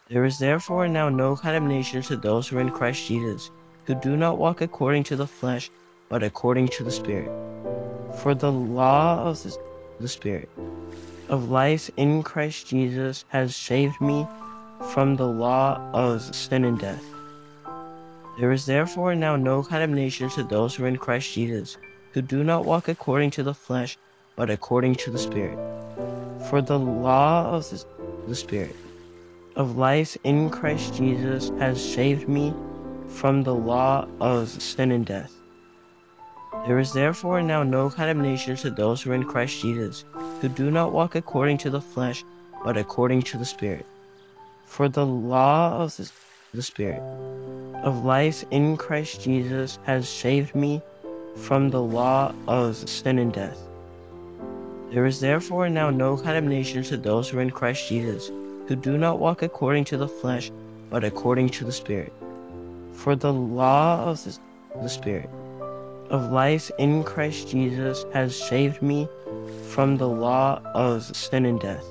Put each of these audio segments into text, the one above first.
There is therefore now no condemnation to those who are in Christ Jesus, who do not walk according to the flesh, but according to the Spirit. For the law of the Spirit of life in Christ Jesus has saved me from the law of sin and death. There is therefore now no condemnation to those who are in Christ Jesus, who do not walk according to the flesh, but according to the Spirit. For the law of the Spirit of life in Christ Jesus has saved me from the law of sin and death. There is therefore now no condemnation to those who are in Christ Jesus, who do not walk according to the flesh, but according to the Spirit. For the law of the Spirit of life in Christ Jesus has saved me from the law of sin and death. There is therefore now no condemnation to those who are in Christ Jesus, who do not walk according to the flesh, but according to the Spirit. For the law of the Spirit of life in Christ Jesus has saved me from the law of sin and death.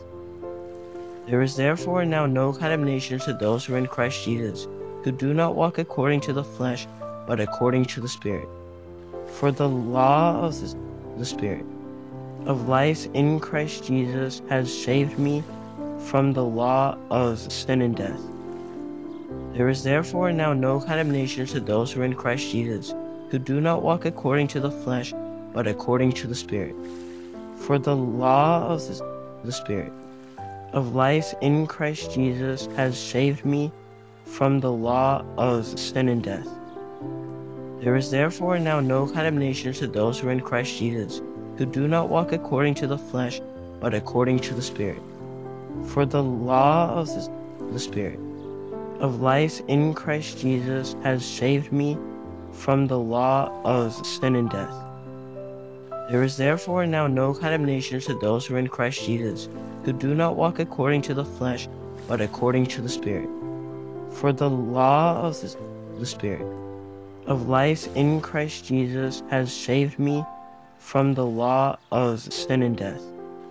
There is therefore now no condemnation to those who are in Christ Jesus, who do not walk according to the flesh, but according to the Spirit. For the law of the Spirit of life in Christ Jesus has saved me from the law of sin and death. There is therefore now no condemnation to those who are in Christ Jesus, who do not walk according to the flesh, but according to the Spirit. For the law of the Spirit of life in Christ Jesus has saved me from the law of sin and death. There is therefore now no condemnation to those who are in Christ Jesus, who do not walk according to the flesh, but according to the Spirit. For the law of the Spirit of life in Christ Jesus has saved me from the law of sin and death. There is therefore now no condemnation to those who are in Christ Jesus, who do not walk according to the flesh, but according to the Spirit. For the law of the Spirit of life in Christ Jesus has saved me from the law of sin and death.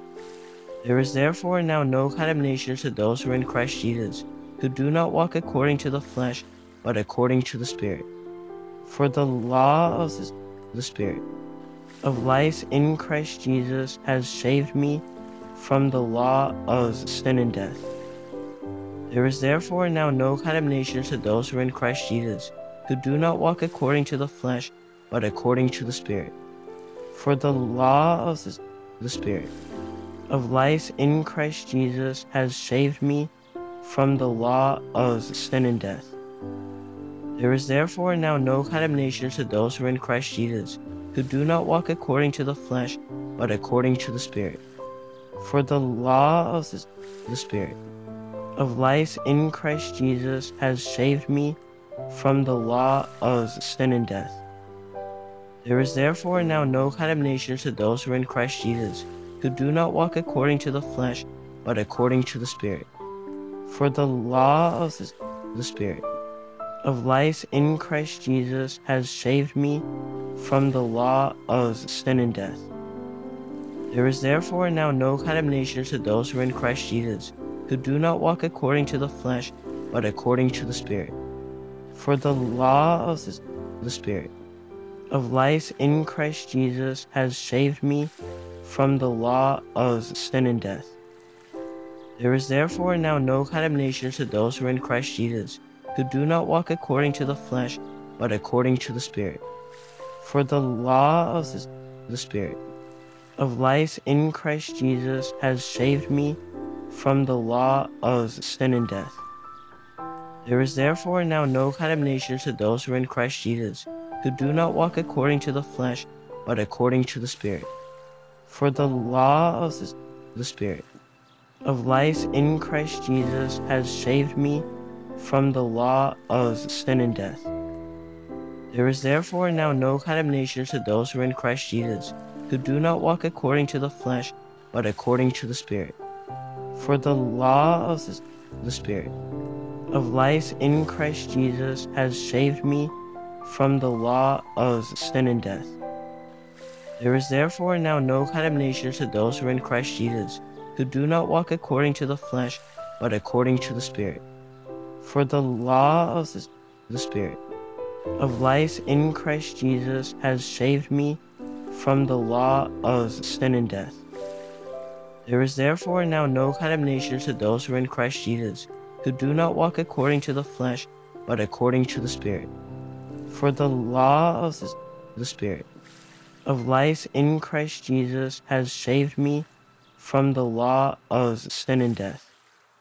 There is therefore now no condemnation to those who are in Christ Jesus, who do not walk according to the flesh, but according to the Spirit. For the law of the Spirit of life in Christ Jesus has saved me from the law of sin and death. There is therefore now no condemnation to those who are in Christ Jesus, who do not walk according to the flesh, but according to the Spirit. For the law of the Spirit of life in Christ Jesus has saved me from the law of sin and death. There is therefore now no condemnation to those who are in Christ Jesus, who do not walk according to the flesh, but according to the Spirit. For the law of the Spirit of life in Christ Jesus has saved me from the law of sin and death. There is therefore now no condemnation to those who are in Christ Jesus, who do not walk according to the flesh, but according to the Spirit. For the law of the Spirit of life in Christ Jesus has saved me from the law of sin and death. There is therefore now no condemnation to those who are in Christ Jesus, who do not walk according to the flesh, but according to the Spirit. For the law of the Spirit of life in Christ Jesus has saved me from the law of sin and death. There is therefore now no condemnation to those who are in Christ Jesus, who do not walk according to the flesh, but according to the Spirit. For the law of the Spirit of life in Christ Jesus has saved me from the law of sin and death. There is therefore now no condemnation to those who are in Christ Jesus, who do not walk according to the flesh, but according to the Spirit. For the law of the Spirit of life in Christ Jesus has saved me from the law of sin and death. There is therefore now no condemnation to those who are in Christ Jesus, who do not walk according to the flesh, but according to the Spirit. For the law of the Spirit of life in Christ Jesus has saved me from the law of sin and death. There is therefore now no condemnation to those who are in Christ Jesus, who do not walk according to the flesh, but according to the Spirit. For the law of the Spirit of life in Christ Jesus has saved me from the law of sin and death. There is therefore now no condemnation to those who are in Christ Jesus, who do not walk according to the flesh, but according to the Spirit. For the law of the Spirit of life in Christ Jesus has saved me from the law of sin and death.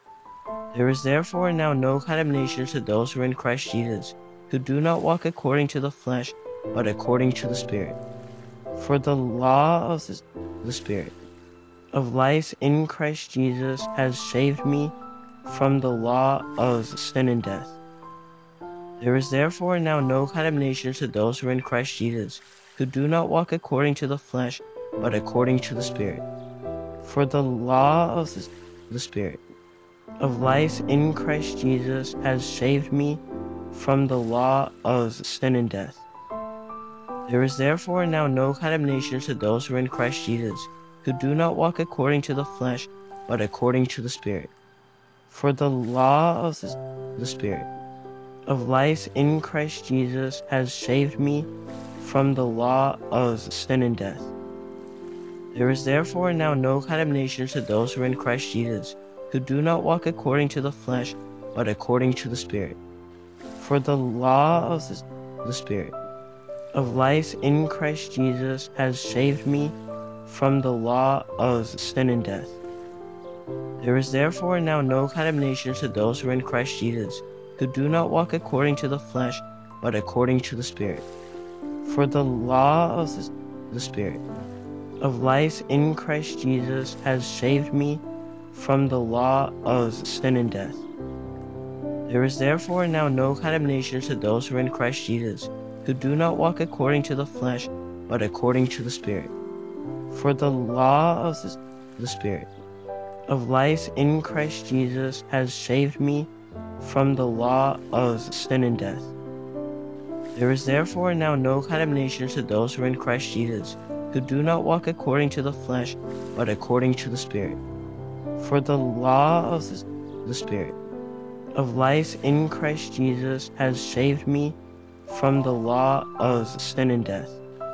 There is therefore now no condemnation to those who are in Christ Jesus, who do not walk according to the flesh, but according to the Spirit. For the law of the Spirit of life in Christ Jesus has saved me from the law of sin and death. There is therefore now no condemnation to those who are in Christ Jesus, who do not walk according to the flesh, but according to the Spirit. For the law of the Spirit of life in Christ Jesus has saved me from the law of sin and death. There is therefore now no condemnation to those who are in Christ Jesus, who do not walk according to the flesh, but according to the Spirit. For the law of the Spirit of life in Christ Jesus has saved me from the law of sin and death. There is therefore now no condemnation to those who are in Christ Jesus, who do not walk according to the flesh, but according to the Spirit. For the law of the Spirit of life in Christ Jesus has saved me from the law of sin and death. There is therefore now no condemnation to those who are in Christ Jesus, who do not walk according to the flesh, but according to the Spirit. For the law of the Spirit of life in Christ Jesus has saved me from the law of sin and death. There is therefore now no condemnation to those who are in Christ Jesus, who do not walk according to the flesh, but according to the Spirit. For the law of the Spirit of life in Christ Jesus has saved me from the law of sin and death. There is therefore now no condemnation to those who are in Christ Jesus, who do not walk according to the flesh, but according to the Spirit. For the law of the Spirit of life in Christ Jesus has saved me from the law of sin and death.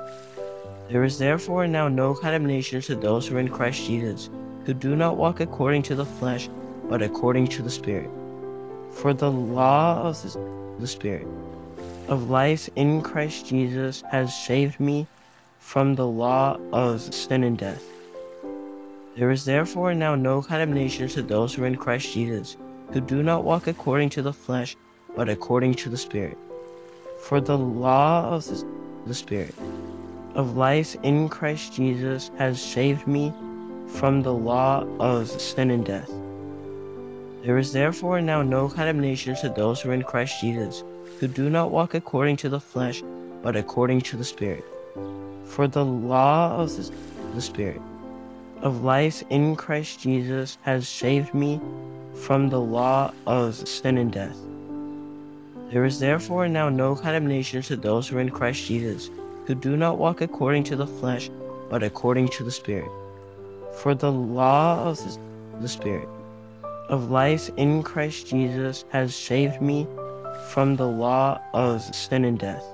There is therefore now no condemnation to those who are in Christ Jesus, who do not walk according to the flesh, but according to the Spirit. For the law of the Spirit of life in Christ Jesus has saved me from the law of sin and death. There is therefore now no condemnation to those who are in Christ Jesus, who do not walk according to the flesh, but according to the Spirit. For the law of the Spirit of life in Christ Jesus has saved me from the law of sin and death. There is therefore now no condemnation to those who are in Christ Jesus, who do not walk according to the flesh, but according to the Spirit. For the law of the Spirit of life in Christ Jesus has saved me from the law of sin and death. There is therefore now no condemnation to those who are in Christ Jesus, who do not walk according to the flesh, but according to the Spirit. For the law of the Spirit of life in Christ Jesus has saved me from the law of sin and death.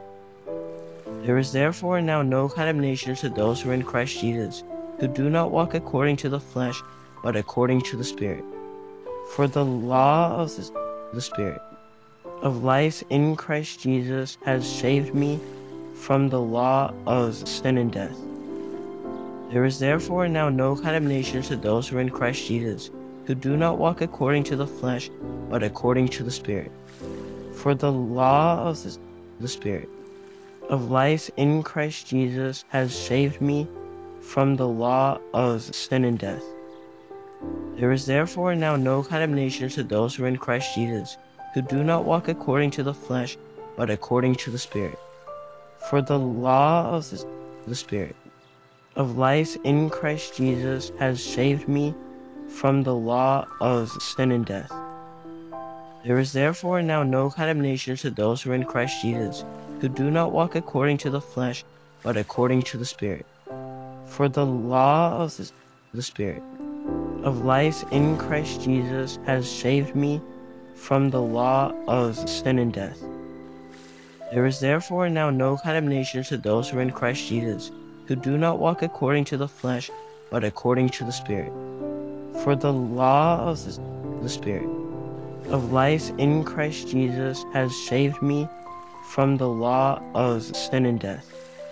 There is therefore now no condemnation to those who are in Christ Jesus, who do not walk according to the flesh, but according to the Spirit. For the law of the Spirit of life in Christ Jesus has saved me from the law of sin and death. There is therefore now no condemnation to those who are in Christ Jesus, who do not walk according to the flesh, but according to the Spirit. For the law of the Spirit of life in Christ Jesus has saved me from the law of sin and death. There is therefore now no condemnation to those who are in Christ Jesus, who do not walk according to the flesh, but according to the Spirit. For the law of the Spirit of life in Christ Jesus has saved me from the law of sin and death. There is therefore now no condemnation to those who are in Christ Jesus, who do not walk according to the flesh, but according to the Spirit. For the law of the Spirit of life in Christ Jesus has saved me from the law of sin and death. There is therefore now no condemnation to those who are in Christ Jesus, who do not walk according to the flesh, but according to the Spirit. For the law of the Spirit of life in Christ Jesus has saved me from the law of sin and death.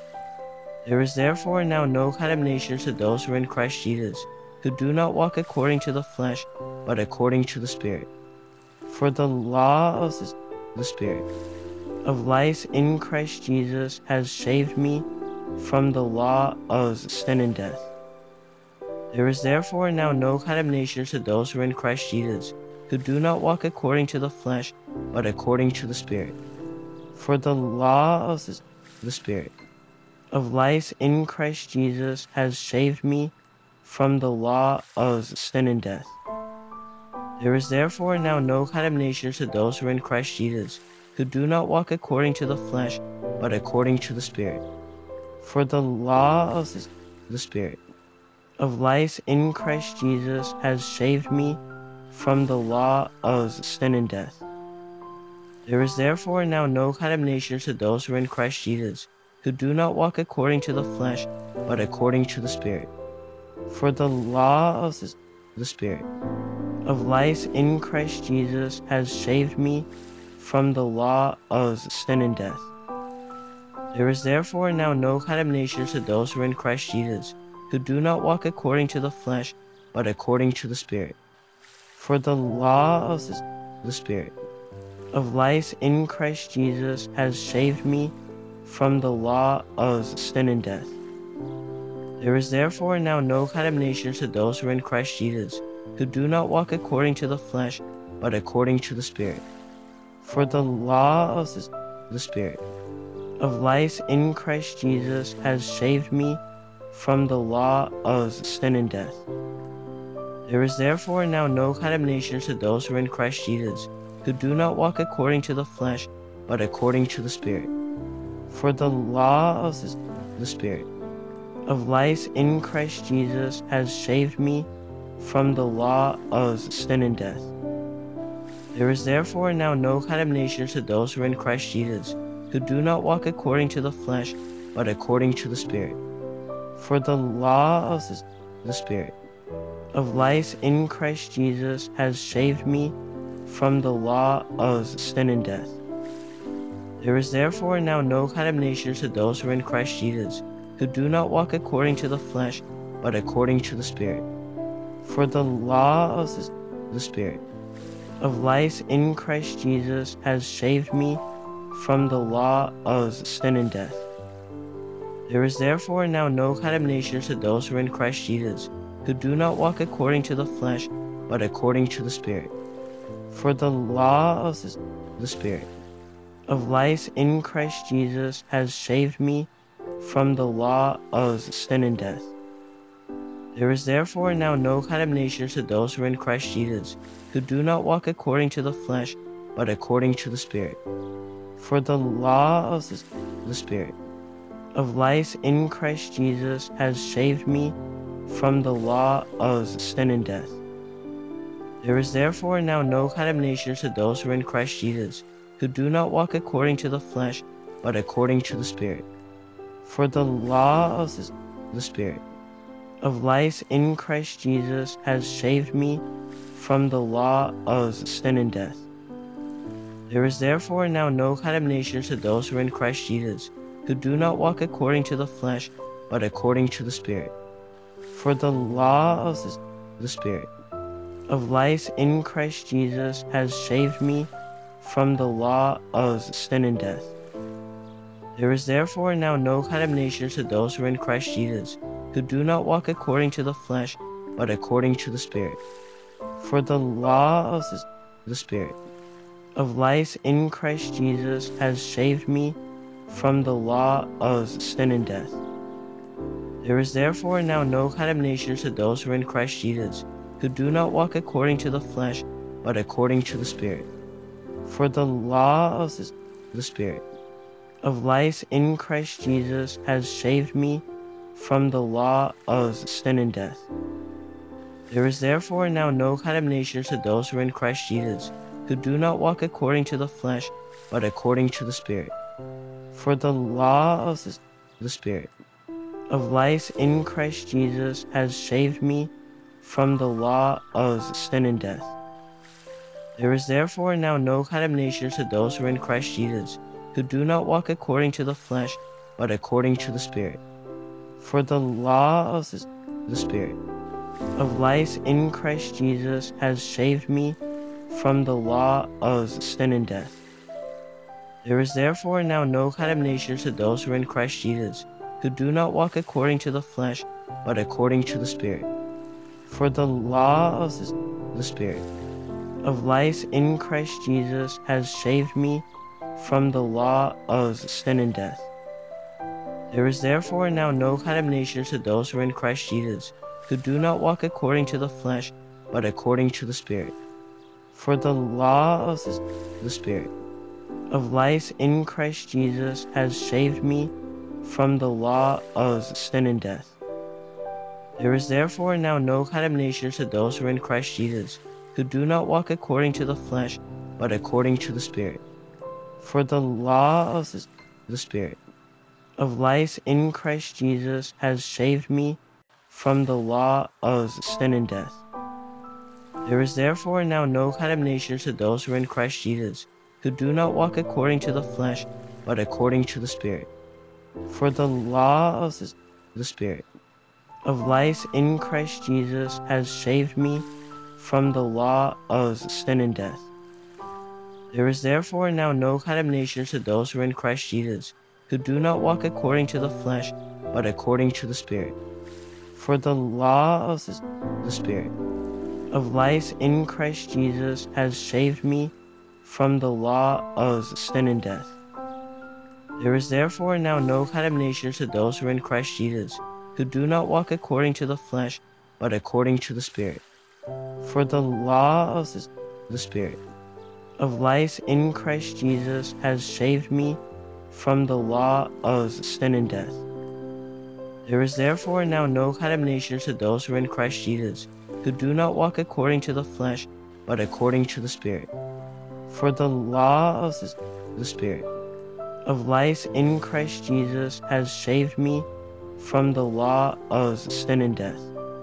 There is therefore now no condemnation to those who are in Christ Jesus, who do not walk according to the flesh, but according to the Spirit. For the law of the Spirit of life in Christ Jesus has saved me from the law of sin and death. There is therefore now no condemnation to those who are in Christ Jesus, who do not walk according to the flesh, but according to the Spirit. For the law of the Spirit of life in Christ Jesus has saved me from the law of sin and death. There is therefore now no condemnation to those who are in Christ Jesus, who do not walk according to the flesh, but according to the Spirit. For the law of the Spirit of life in Christ Jesus has saved me from the law of sin and death. There is therefore now no condemnation to those who are in Christ Jesus, who do not walk according to the flesh, but according to the Spirit. For the law of the Spirit of life in Christ Jesus has saved me from the law of sin and death. There is therefore now no condemnation to those who are in Christ Jesus, who do not walk according to the flesh, but according to the Spirit. For the law of the Spirit of life in Christ Jesus has saved me from the law of sin and death. There is therefore now no condemnation to those who are in Christ Jesus, who do not walk according to the flesh, but according to the Spirit. For the law of the Spirit of life in Christ Jesus has saved me from the law of sin and death. There is therefore now no condemnation to those who are in Christ Jesus, who do not walk according to the flesh, but according to the Spirit. For the law of the Spirit of life in Christ Jesus has saved me from the law of sin and death. There is therefore now no condemnation to those who are in Christ Jesus, who do not walk according to the flesh, but according to the Spirit. For the law of the Spirit of life in Christ Jesus has saved me from the law of sin and death. There is therefore now no condemnation to those who are in Christ Jesus, who do not walk according to the flesh, but according to the Spirit. For the law of the Spirit of life in Christ Jesus has saved me from the law of sin and death. There is therefore now no condemnation to those who are in Christ Jesus, who do not walk according to the flesh, but according to the Spirit. For the law of the Spirit of life in Christ Jesus has saved me from the law of sin and death. There is therefore now no condemnation to those who are in Christ Jesus, who do not walk according to the flesh, but according to the Spirit. For the law of the Spirit of life in Christ Jesus has saved me from the law of sin and death. There is therefore now no condemnation to those who are in Christ Jesus, who do not walk according to the flesh, but according to the Spirit. For the law of the Spirit of life in Christ Jesus has saved me from the law of sin and death. There is therefore now no condemnation to those who are in Christ Jesus, who do not walk according to the flesh, but according to the Spirit. For the law of the Spirit of life in Christ Jesus has saved me from the law of sin and death. There is therefore now no condemnation to those who are in Christ Jesus, who do not walk according to the flesh, but according to the Spirit. For the law of the Spirit of life in Christ Jesus has saved me from the law of sin and death. There is therefore now no condemnation to those who are in Christ Jesus, who do not walk according to the flesh, but according to the Spirit. For the law of the Spirit of life in Christ Jesus has saved me from the law of sin and death. There is therefore now no condemnation to those who are in Christ Jesus, who do not walk according to the flesh, but according to the Spirit. For the law of the Spirit of life in Christ Jesus has saved me from the law of sin and death. There is therefore now no condemnation to those who are in Christ Jesus, who do not walk according to the flesh, but according to the Spirit. For the law of the Spirit of life in Christ Jesus has saved me from the law of sin and death. There is therefore now no condemnation to those who are in Christ Jesus, who do not walk according to the flesh, but according to the Spirit. For the law of the Spirit of life in Christ Jesus has saved me from the law of sin and death. There is therefore now no condemnation to those who are in Christ Jesus, who do not walk according to the flesh, but according to the Spirit. For the law of the Spirit of life in Christ Jesus has saved me from the law of sin and death. There is therefore now no condemnation to those who are in Christ Jesus, who do not walk according to the flesh, but according to the Spirit. For the law of the Spirit of life in Christ Jesus has saved me from the law of sin and death. There is therefore now no condemnation to those who are in Christ Jesus, who do not walk according to the flesh, but according to the Spirit. For the law of the Spirit of life in Christ Jesus has saved me from the law of sin and death. There is therefore now no condemnation to those who are in Christ Jesus, who do not walk according to the flesh, but according to the Spirit. For the law of the Spirit of life in Christ Jesus has saved me from the law of sin and death. There is therefore now no condemnation to those who are in Christ Jesus, who do not walk according to the flesh, but according to the Spirit. For the law of the Spirit of life in Christ Jesus has saved me from the law of sin and death. There is therefore now no condemnation to those who are in Christ Jesus, who do not walk according to the flesh, but according to the Spirit. For the law of the Spirit of life in Christ Jesus has saved me from the law of sin and death.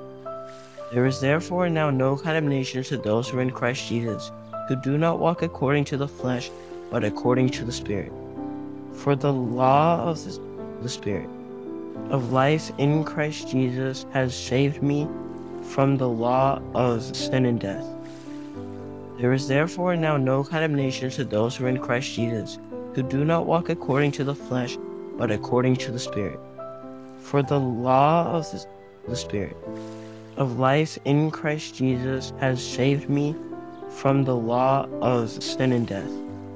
There is therefore now no condemnation to those who are in Christ Jesus, who do not walk according to the flesh, but according to the Spirit. For the law of the Spirit of life in Christ Jesus has saved me from the law of sin and death. There is therefore now no condemnation to those who are in Christ Jesus, who do not walk according to the flesh, but according to the Spirit. For the law of the Spirit of life in Christ Jesus has saved me from the law of sin and death.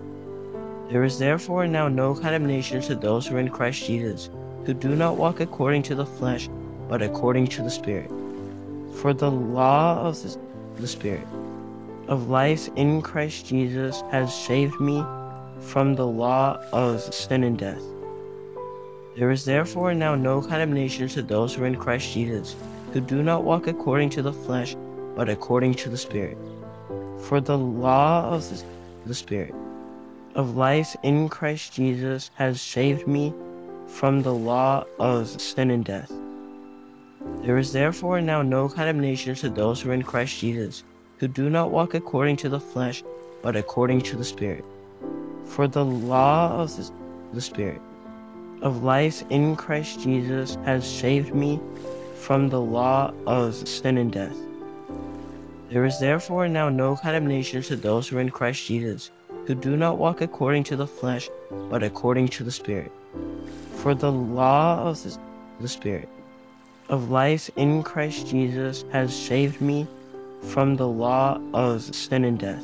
There is therefore now no condemnation to those who are in Christ Jesus, who do not walk according to the flesh, but according to the Spirit. For the law of the Spirit of life in Christ Jesus has saved me from the law of sin and death. There is therefore now no condemnation to those who are in Christ Jesus, who do not walk according to the flesh, but according to the Spirit. For the law of the Spirit of life in Christ Jesus has saved me from the law of sin and death. There is therefore now no condemnation to those who are in Christ Jesus, who do not walk according to the flesh, but according to the Spirit. For the law of the Spirit of life in Christ Jesus has saved me from the law of sin and death. There is therefore now no condemnation to those who are in Christ Jesus, who do not walk according to the flesh, but according to the Spirit. For the law of the Spirit of life in Christ Jesus has saved me from the law of sin and death.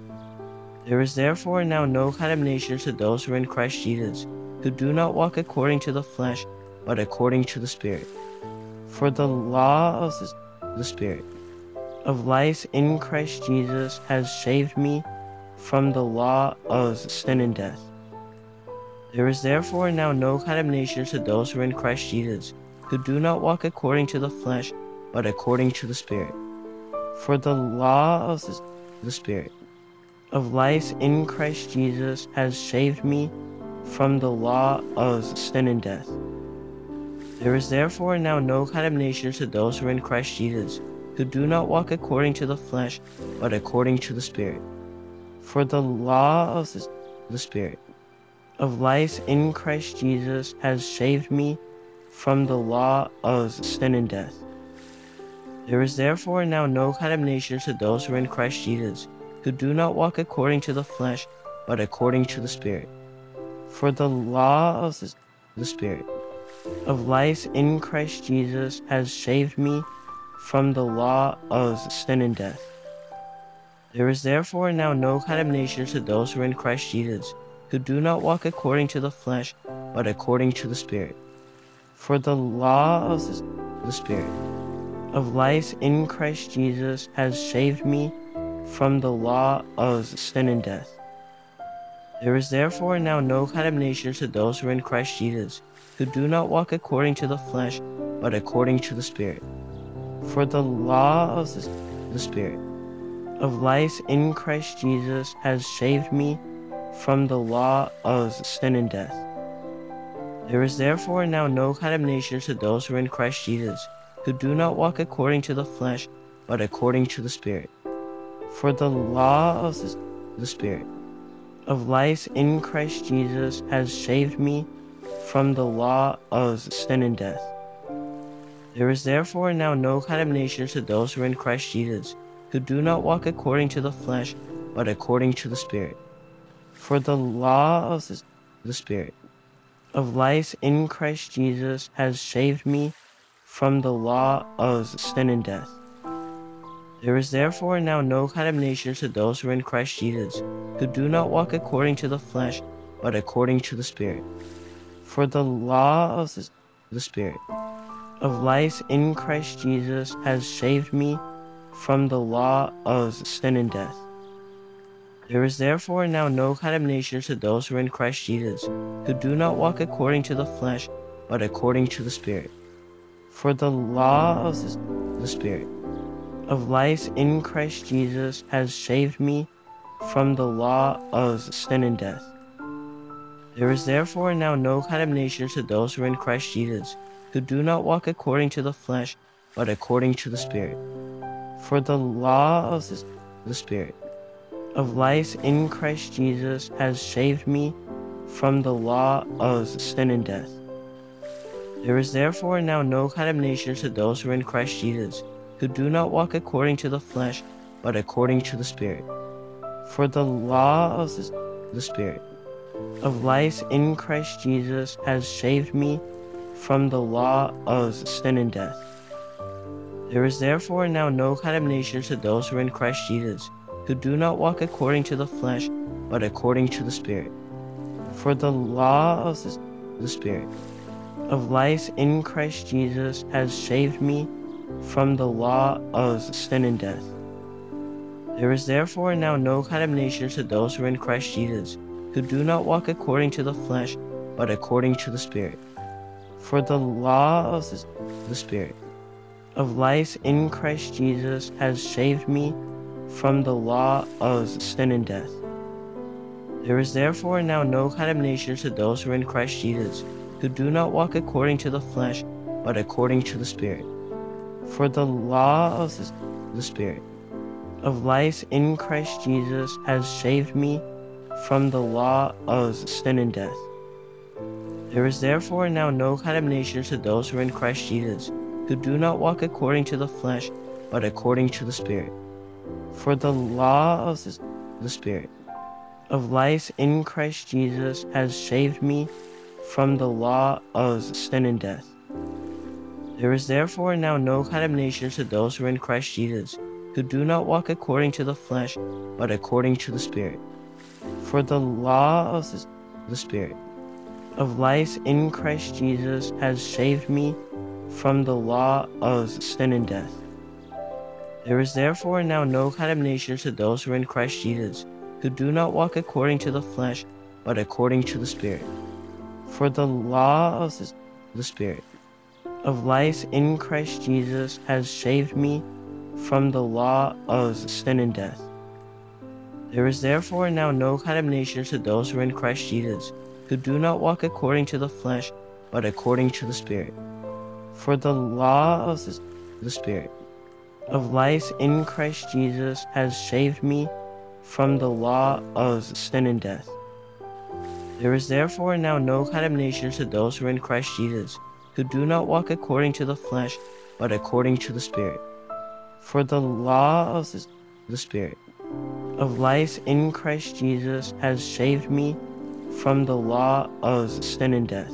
There is therefore now no condemnation to those who are in Christ Jesus, who do not walk according to the flesh, but according to the Spirit. For the law of the Spirit of life in Christ Jesus has saved me from the law of sin and death. There is therefore now no condemnation to those who are in Christ Jesus, who do not walk according to the flesh, but according to the Spirit. For the law of the Spirit of life in Christ Jesus has saved me from the law of sin and death. There is therefore now no condemnation to those who are in Christ Jesus, who do not walk according to the flesh, but according to the Spirit. For the law of the Spirit of life in Christ Jesus has saved me from the law of sin and death. There is therefore now no condemnation to those who are in Christ Jesus, who do not walk according to the flesh, but according to the Spirit. For the law of the Spirit of life in Christ Jesus has saved me from the law of sin and death. There is therefore now no condemnation to those who are in Christ Jesus, who do not walk according to the flesh, but according to the Spirit. For the law of the Spirit of life in Christ Jesus has saved me from the law of sin and death. There is therefore now no condemnation to those who are in Christ Jesus, who do not walk according to the flesh, but according to the Spirit. For the law of the Spirit of life in Christ Jesus has saved me from the law of sin and death. There is therefore now no condemnation to those who are in Christ Jesus, who do not walk according to the flesh, but according to the Spirit. For the law of the Spirit of life in Christ Jesus has saved me from the law of sin and death. There is therefore now no condemnation to those who are in Christ Jesus, who do not walk according to the flesh, but according to the Spirit. For the law of the Spirit of life in Christ Jesus has saved me from the law of sin and death. There is therefore now no condemnation to those who are in Christ Jesus, who do not walk according to the flesh, but according to the Spirit. For the law of the Spirit of life in Christ Jesus has saved me from the law of sin and death. There is therefore now no condemnation to those who are in Christ Jesus, who do not walk according to the flesh, but according to the Spirit. For the law of the Spirit of life in Christ Jesus has saved me from the law of sin and death. There is therefore now no condemnation to those who are in Christ Jesus, who do not walk according to the flesh, but according to the Spirit. For the law of the Spirit of life in Christ Jesus has saved me from the law of sin and death. There is therefore now no condemnation to those who are in Christ Jesus, who do not walk according to the flesh, but according to the Spirit. For the law of the Spirit of life in Christ Jesus has saved me from the law of sin and death. There is therefore now no condemnation to those who are in Christ Jesus, who do not walk according to the flesh, but according to the Spirit. For the law of the Spirit of life in Christ Jesus has saved me from the law of sin and death. There is therefore now no condemnation to those who are in Christ Jesus, who do not walk according to the flesh, but according to the Spirit. For the law of the Spirit of life in Christ Jesus has saved me from the law of sin and death. There is therefore now no condemnation to those who are in Christ Jesus, who do not walk according to the flesh, but according to the Spirit. For the law of the Spirit of life in Christ Jesus has saved me from the law of sin and death. There is therefore now no condemnation to those who are in Christ Jesus, who do not walk according to the flesh, but according to the Spirit. For the law of the Spirit of life in Christ Jesus has saved me from the law of sin and death. There is therefore now no condemnation to those who are in Christ Jesus, who do not walk according to the flesh, but according to the Spirit. For the law of the Spirit of life in Christ Jesus has saved me from the law of sin and death. There is therefore now no condemnation to those who are in Christ Jesus, who do not walk according to the flesh, but according to the Spirit. For the law of the Spirit of life in Christ Jesus has saved me from the law of sin and death. There is therefore now no condemnation to those who are in Christ Jesus, who do not walk according to the flesh, but according to the Spirit. For the law of the Spirit of life in Christ Jesus has saved me from the law of sin and death. There is therefore now no condemnation to those who are in Christ Jesus, who do not walk according to the flesh, but according to the Spirit. For the law of the Spirit of life in Christ Jesus has saved me from the law of sin and death.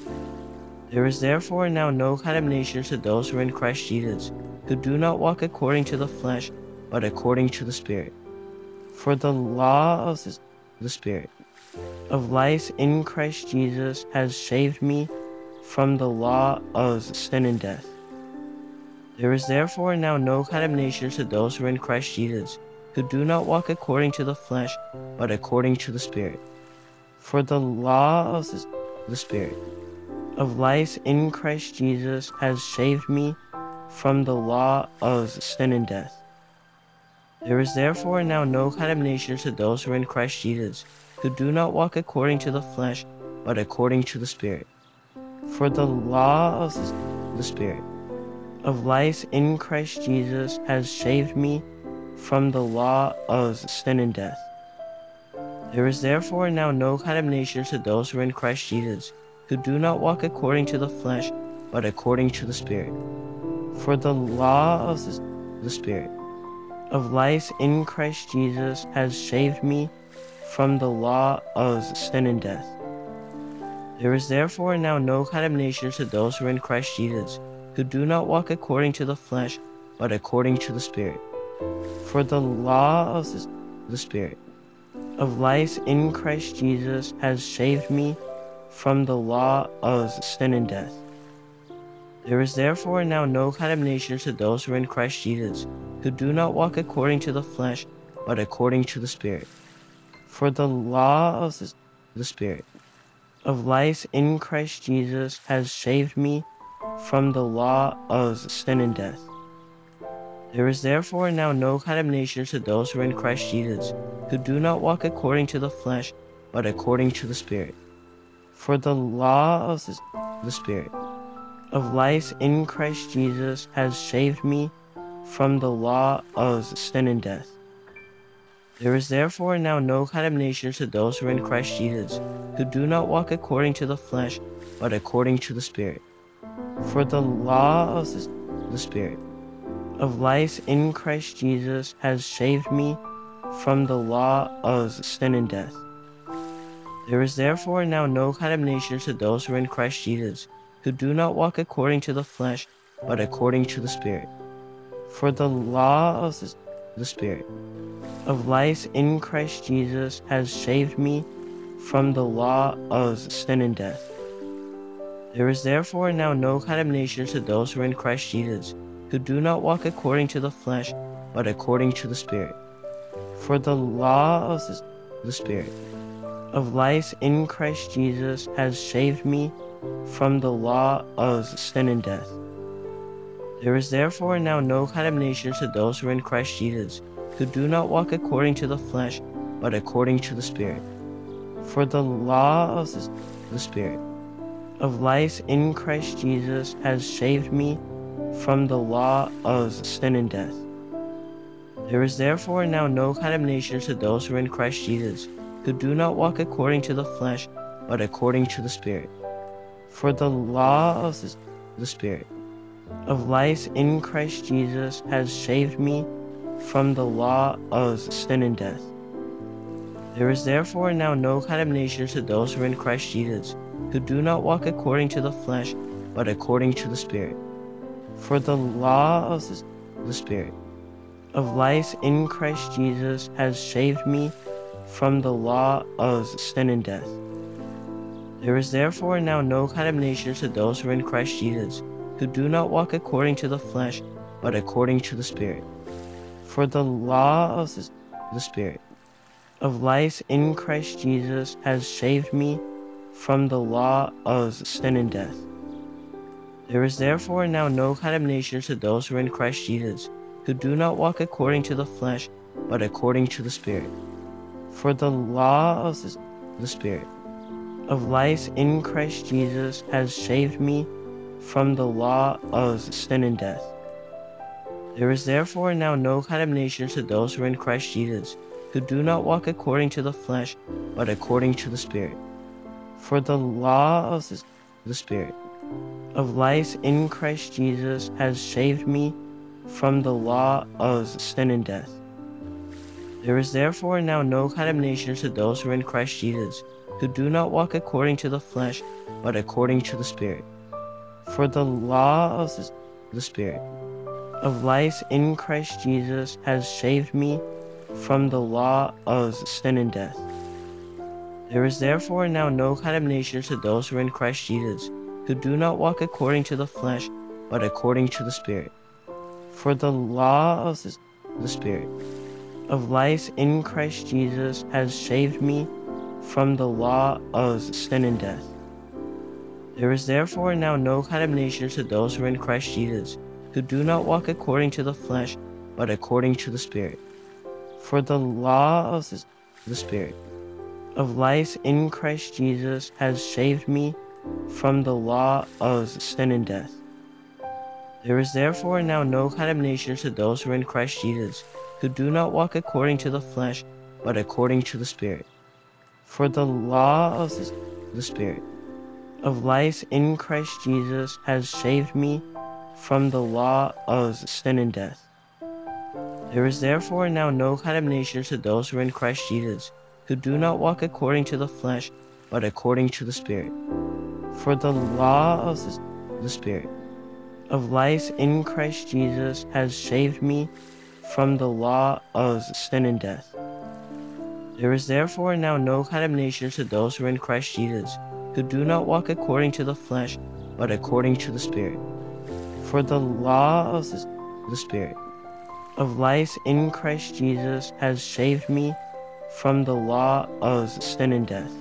There is therefore now no condemnation to those who are in Christ Jesus, who do not walk according to the flesh, but according to the Spirit. For the law of the Spirit of life in Christ Jesus has saved me from the law of sin and death. There is therefore now no condemnation to those who are in Christ Jesus, who do not walk according to the flesh, but according to the Spirit. For the law of the Spirit of life in Christ Jesus has saved me from the law of sin and death. There is therefore now no condemnation to those who are in Christ Jesus, who do not walk according to the flesh, but according to the Spirit. For the law of the Spirit of life in Christ Jesus has saved me from the law of sin and death. There is therefore now no condemnation to those who are in Christ Jesus, who do not walk according to the flesh, but according to the Spirit. For the law of the Spirit of life in Christ Jesus has saved me from the law of sin and death. There is therefore now no condemnation to those who are in Christ Jesus, who do not walk according to the flesh, but according to the Spirit. For the law of the Spirit of life in Christ Jesus has saved me from the law of sin and death. There is therefore now no condemnation to those who are in Christ Jesus, who do not walk according to the flesh, but according to the Spirit. For the law of the Spirit of life in Christ Jesus has saved me from the law of sin and death. There is therefore now no condemnation to those who are in Christ Jesus, who do not walk according to the flesh, but according to the Spirit. For the law of the Spirit of life in Christ Jesus has saved me from the law of sin and death. There is therefore now no condemnation to those who are in Christ Jesus, who do not walk according to the flesh, but according to the Spirit. For the law of the Spirit of life in Christ Jesus has saved me from the law of sin and death. There is therefore now no condemnation to those who are in Christ Jesus, who do not walk according to the flesh, but according to the Spirit. For the law of the Spirit of life in Christ Jesus has saved me from the law of sin and death. There is therefore now no condemnation to those who are in Christ Jesus, who do not walk according to the flesh, but according to the Spirit. For the law of the Spirit of life in Christ Jesus has saved me from the law of sin and death. There is therefore now no condemnation to those who are in Christ Jesus, who do not walk according to the flesh, but according to the Spirit. For the law of the Spirit of life in Christ Jesus has saved me from the law of sin and death. There is therefore now no condemnation to those who are in Christ Jesus, who do not walk according to the flesh, but according to the Spirit. For the law of the Spirit of life in Christ Jesus has saved me from the law of sin and death. There is therefore now no condemnation to those who are in Christ Jesus, who do not walk according to the flesh, but according to the Spirit. For the law of the Spirit of life in Christ Jesus has saved me from the law of sin and death. There is therefore now no condemnation to those who are in Christ Jesus, who do not walk according to the flesh, but according to the Spirit. For the law of the Spirit of life in Christ Jesus has saved me from the law of sin and death. There is therefore now no condemnation to those who are in Christ Jesus, who do not walk according to the flesh, but according to the Spirit. For the law of the Spirit of life in Christ Jesus has saved me from the law of sin and death. There is therefore now no condemnation to those who are in Christ Jesus, who do not walk according to the flesh, but according to the Spirit. For the law of the Spirit of life in Christ Jesus has saved me from the law of sin and death. There is therefore now no condemnation to those who are in Christ Jesus, who do not walk according to the flesh, but according to the Spirit. For the law of the Spirit of life in Christ Jesus has saved me from the law of sin and death. There is therefore now no condemnation to those who are in Christ Jesus, who do not walk according to the flesh, but according to the Spirit. For the law of the Spirit of life in Christ Jesus has saved me from the law of sin and death. There is therefore now no condemnation to those who are in Christ Jesus, who do not walk according to the flesh, but according to the Spirit. For the law of the Spirit of life in Christ Jesus has saved me from the law of sin and death. There is therefore now no condemnation to those who are in Christ Jesus, who do not walk according to the flesh, but according to the Spirit. For the law of the Spirit of life in Christ Jesus has saved me from the law of sin and death. There is therefore now no condemnation to those who are in Christ Jesus, who do not walk according to the flesh, but according to the Spirit. For the law of the Spirit of life in Christ Jesus has saved me from the law of sin and death. There is therefore now no condemnation to those who are in Christ Jesus, who do not walk according to the flesh, but according to the Spirit. For the law of the Spirit of life in Christ Jesus has saved me from the law of sin and death.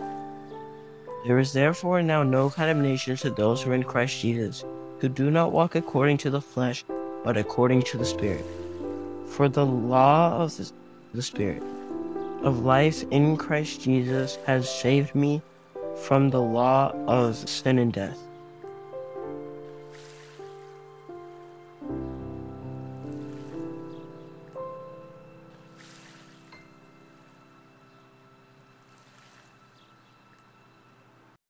There is therefore now no condemnation to those who are in Christ Jesus, who do not walk according to the flesh, but according to the Spirit. For the law of the Spirit of life in Christ Jesus has saved me from the law of sin and death.